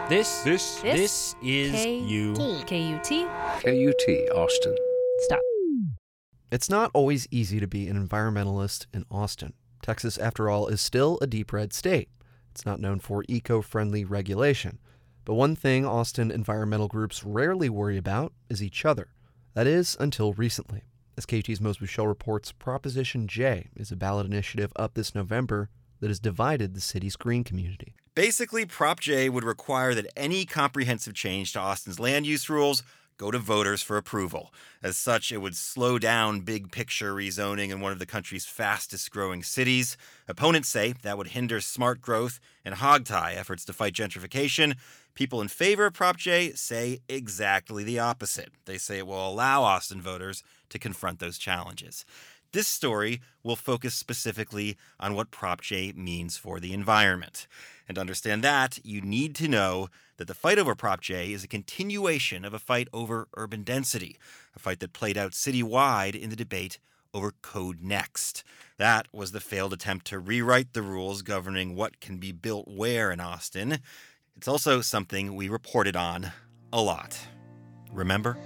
This is you. KUT. KUT, Austin. Stop. It's not always easy to be an environmentalist in Austin. Texas, after all, is still a deep red state. It's not known for eco-friendly regulation. But one thing Austin environmental groups rarely worry about is each other. That is, until recently. As KUT's Mosby Show reports, Proposition J is a ballot initiative up this November that has divided the city's green community. Basically, Prop J would require that any comprehensive change to Austin's land use rules go to voters for approval. As such, it would slow down big picture rezoning in one of the country's fastest growing cities. Opponents say that would hinder smart growth and hogtie efforts to fight gentrification. People in favor of Prop J say exactly the opposite. They say it will allow Austin voters to confront those challenges. This story will focus specifically on what Prop J means for the environment. And to understand that, you need to know that the fight over Prop J is a continuation of a fight over urban density, a fight that played out citywide in the debate over Code Next. That was the failed attempt to rewrite the rules governing what can be built where in Austin. It's also something we reported on a lot. Remember?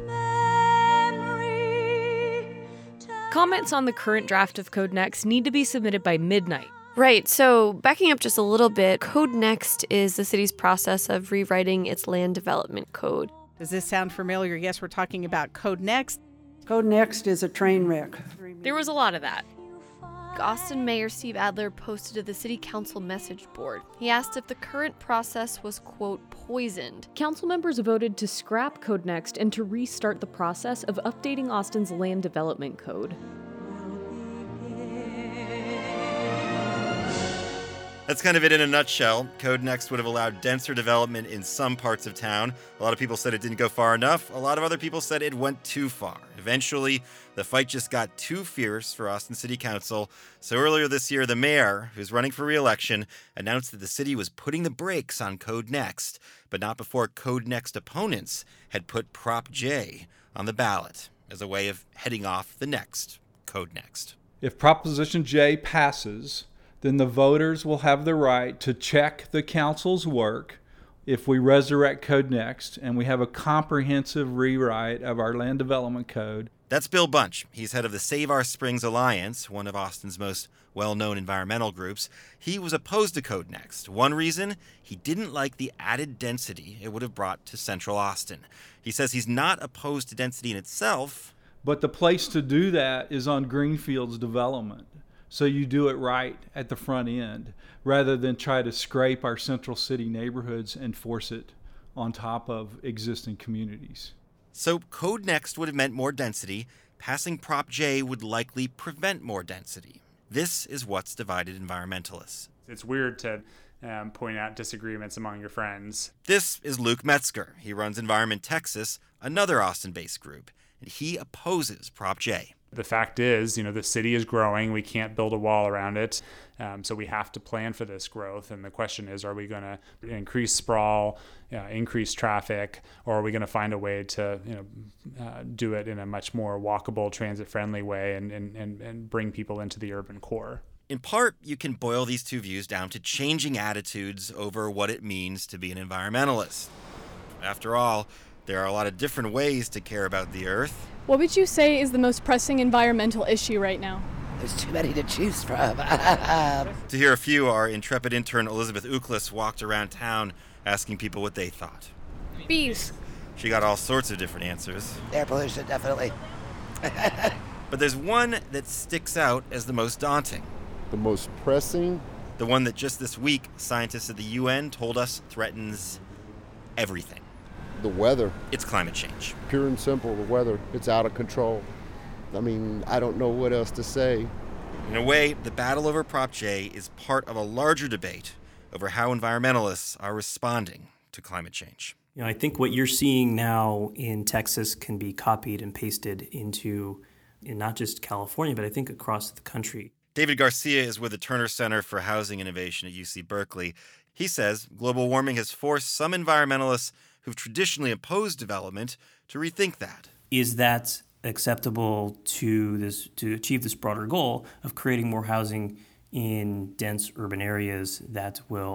Comments on the current draft of Code Next need to be submitted by midnight. Right, so backing up just a little bit, Code Next is the city's process of rewriting its land development code. Does this sound familiar? Yes, we're talking about Code Next. Code Next is a train wreck. There was a lot of that. Austin Mayor Steve Adler posted to the city council message board. He asked if the current process was, quote, poisoned. Council members voted to scrap Code Next and to restart the process of updating Austin's land development code. That's kind of it in a nutshell. Code Next would have allowed denser development in some parts of town. A lot of people said it didn't go far enough. A lot of other people said it went too far. Eventually, the fight just got too fierce for Austin City Council. So earlier this year, the mayor, who's running for re-election, announced that the city was putting the brakes on Code Next, but not before Code Next opponents had put Prop J on the ballot as a way of heading off the next Code Next. If Proposition J passes, then the voters will have the right to check the council's work if we resurrect Code Next and we have a comprehensive rewrite of our land development code. That's Bill Bunch. He's head of the Save Our Springs Alliance, one of Austin's most well-known environmental groups. He was opposed to Code Next. One reason, he didn't like the added density it would have brought to central Austin. He says he's not opposed to density in itself. But the place to do that is on greenfields development. So you do it right at the front end, rather than try to scrape our central city neighborhoods and force it on top of existing communities. So Code Next would have meant more density. Passing Prop J would likely prevent more density. This is what's divided environmentalists. It's weird to point out disagreements among your friends. This is Luke Metzger. He runs Environment Texas, another Austin-based group, and he opposes Prop J. The fact is, the city is growing. We can't build a wall around it. So we have to plan for this growth. And the question is, are we going to increase sprawl, increase traffic, or are we going to find a way to do it in a much more walkable, transit-friendly way and bring people into the urban core? In part, you can boil these two views down to changing attitudes over what it means to be an environmentalist. After all, there are a lot of different ways to care about the earth. What would you say is the most pressing environmental issue right now? There's too many to choose from. To hear a few, our intrepid intern Elizabeth Uklis walked around town asking people what they thought. Bees. She got all sorts of different answers. Air pollution, definitely. But there's one that sticks out as the most daunting. The most pressing? The one that just this week, scientists at the UN told us threatens everything. The weather. It's climate change. Pure and simple, the weather. It's out of control. I don't know what else to say. In a way, the battle over Prop J is part of a larger debate over how environmentalists are responding to climate change. I think what you're seeing now in Texas can be copied and pasted into not just California, but I think across the country. David Garcia is with the Turner Center for Housing Innovation at UC Berkeley. He says global warming has forced some environmentalists who've traditionally opposed development to rethink that. Is that acceptable to achieve this broader goal of creating more housing in dense urban areas that will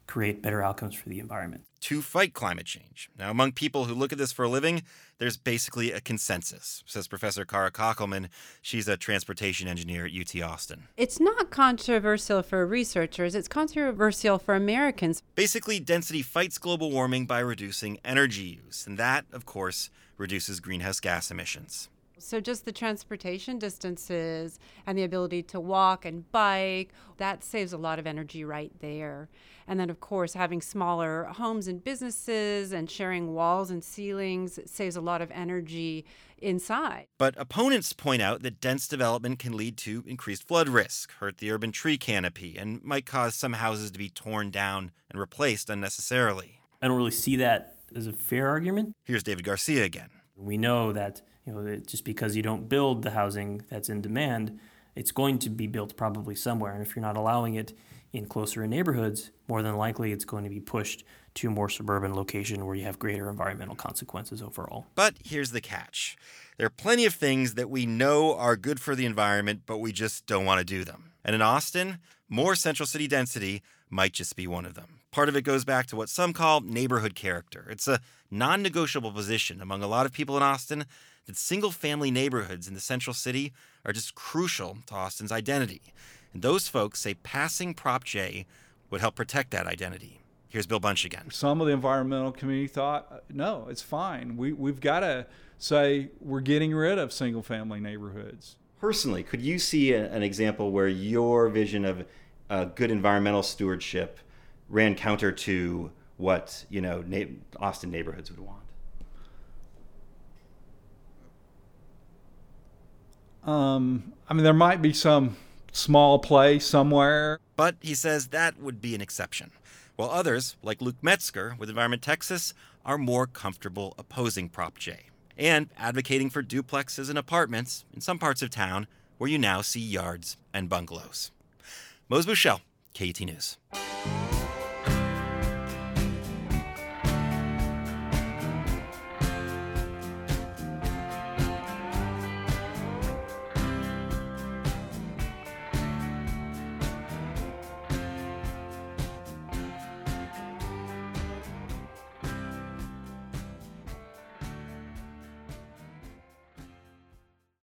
create better outcomes for the environment. To fight climate change. Now, among people who look at this for a living, there's basically a consensus, says Professor Kara Kockelman. She's a transportation engineer at UT Austin. It's not controversial for researchers, it's controversial for Americans. Basically, density fights global warming by reducing energy use, and that, of course, reduces greenhouse gas emissions. So just the transportation distances and the ability to walk and bike, that saves a lot of energy right there. And then, of course, having smaller homes and businesses and sharing walls and ceilings saves a lot of energy inside. But opponents point out that dense development can lead to increased flood risk, hurt the urban tree canopy, and might cause some houses to be torn down and replaced unnecessarily. I don't really see that as a fair argument. Here's David Garcia again. We know that that just because you don't build the housing that's in demand, it's going to be built probably somewhere. And if you're not allowing it in closer neighborhoods, more than likely it's going to be pushed to a more suburban location where you have greater environmental consequences overall. But here's the catch. There are plenty of things that we know are good for the environment, but we just don't want to do them. And in Austin, more central city density might just be one of them. Part of it goes back to what some call neighborhood character. It's a non-negotiable position among a lot of people in Austin that single-family neighborhoods in the central city are just crucial to Austin's identity. And those folks say passing Prop J would help protect that identity. Here's Bill Bunch again. Some of the environmental community thought, no, it's fine. We've got to say we're getting rid of single-family neighborhoods. Personally, could you see an example where your vision of good environmental stewardship ran counter to what Austin neighborhoods would want? There might be some small place somewhere. But he says that would be an exception, while others, like Luke Metzger with Environment Texas, are more comfortable opposing Prop J and advocating for duplexes and apartments in some parts of town where you now see yards and bungalows. Mose Bushell, KUT News.